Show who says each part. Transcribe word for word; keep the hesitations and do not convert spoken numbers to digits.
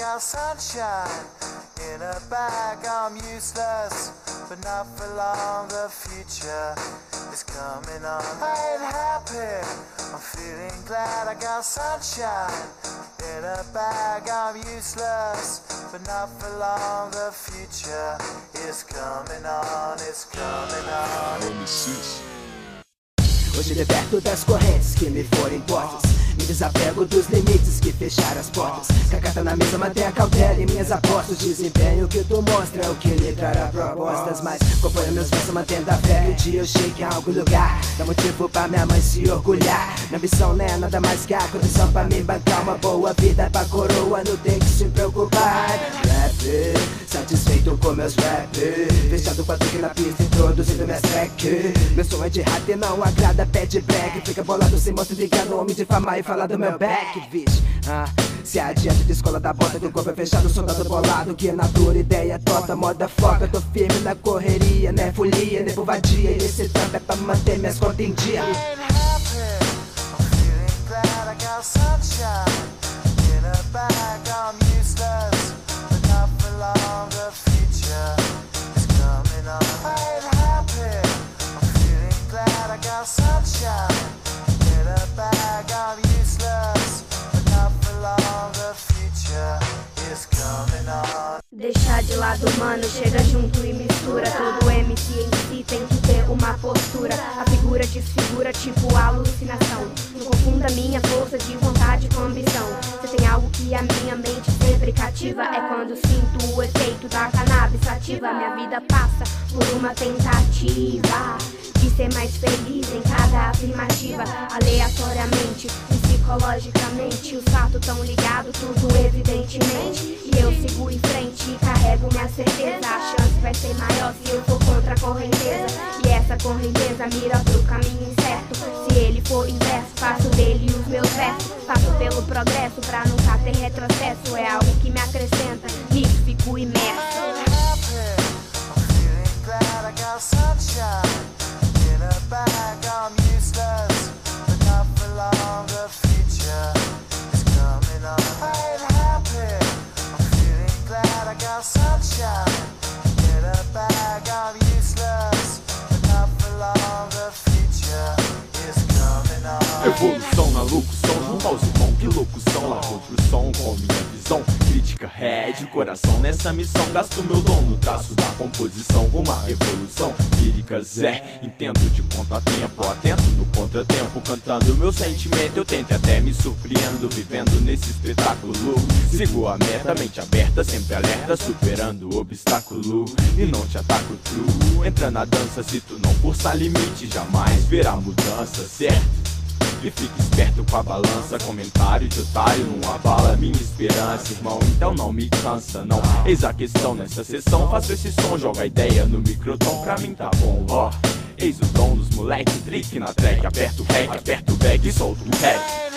Speaker 1: got sunshine in a bag. I'm useless, but not for long. The future is coming on. I ain't happy, I'm feeling glad. I got sunshine in a bag. I'm useless, but not for long. The future is coming on. It's coming on.
Speaker 2: Hoje liberto das correntes que me forem impostas. Me desapego dos limites que fecharam as portas. Com a carta na mesa, mantenha cautela em minhas apostas. Desempenho que tu mostra é o que lhe trará propostas. Mas acompanha meus versos, mantendo a fé. Que um dia eu chegue em algum lugar. Dá motivo pra minha mãe se orgulhar. Minha ambição não é nada mais que a condição pra me bancar uma boa vida pra coroa. Não tem que se preocupar. Rap, satisfeito com meus rap. Fechado com a trick na pista, introduzindo minhas track. Meu som é de rap e não agrada, pede break. Fica bolado, se mostra ligado, homem de fama e falar do meu back, vixe. Ah, se adiante de escola da bota, do corpo é fechado, soldado bolado. Que na dura ideia tota, moda foca. Tô firme na correria, né folia, né vadia. E esse trampo é pra manter minhas contas em dia.
Speaker 3: Deixar de lado, mano, chega junto e mistura. Todo M C em si tem que ter uma postura. A figura desfigura tipo alucinação. Não confunda minha força de vontade com ambição. Se tem algo que a minha mente sempre cativa, é quando sinto o efeito da cannabis ativa. Minha vida passa por uma tentativa de ser mais feliz em cada afirmativa. Aleatoriamente, psicologicamente, os fatos tão ligados, tudo evidentemente. E eu sigo em frente e carrego minha certeza. A chance vai ser maior se eu for contra a correnteza. E essa correnteza mira pro caminho incerto. Se ele for inverso, faço dele os meus versos. Passo pelo progresso pra nunca ter retrocesso. É algo que me acrescenta, nisso fico imerso.
Speaker 4: Evolução na locução, junto aos irmãos, que locução. La construção com minha visão, crítica, head, coração nessa missão. Gasto meu dom no traço da composição, uma revolução. Líricas é, entendo de ponto a tempo, atento no contratempo, cantando meu sentimento. Eu tento até me surpreendo, vivendo nesse espetáculo. Sigo a meta, mente aberta, sempre alerta, superando o obstáculo. E não te ataco true, entra na dança, se tu não forçar limite, jamais verá mudança, certo? E fique esperto com a balança, comentário de otário não abala minha esperança, irmão, então não me cansa, não. Eis a questão nessa sessão, faço esse som, joga a ideia no microtom, pra mim tá bom, ó. Eis o dom dos moleque, trick na track, aperto o rec, aperto o back e solto o rec.